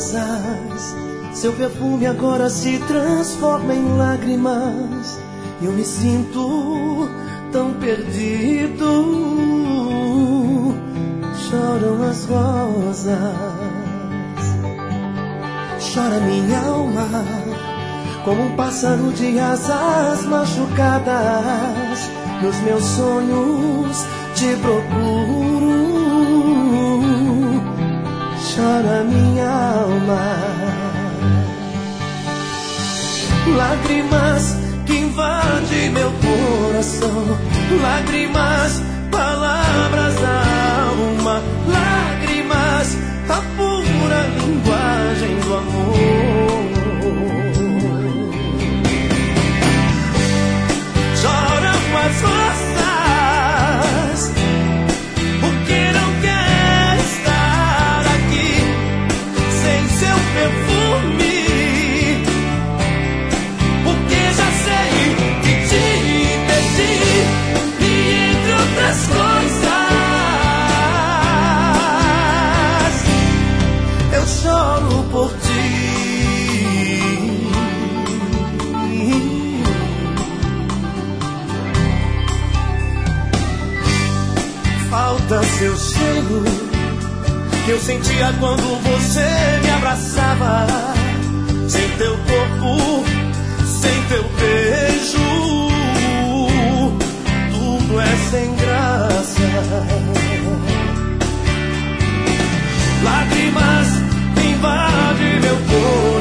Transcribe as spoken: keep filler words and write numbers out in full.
rosas. Seu perfume agora se transforma em lágrimas. Eu me sinto tão perdido. Choram as rosas. Chora minha alma, como um pássaro de asas machucadas. Nos meus sonhos te procuro. Chora minha alma. Lágrimas que invadem meu coração. Lágrimas, palavras da alma. Lágrimas, a pura linguagem do amor. Choram as rosas, porque não quer estar aqui sem seu perfume. Porque já sei que te perdi, e entre outras coisas eu choro por ti. Falta seu cheiro que eu sentia quando você me abraçava. Sem teu corpo, sem teu beijo, tudo é sem graça. Lágrimas invadem meu corpo.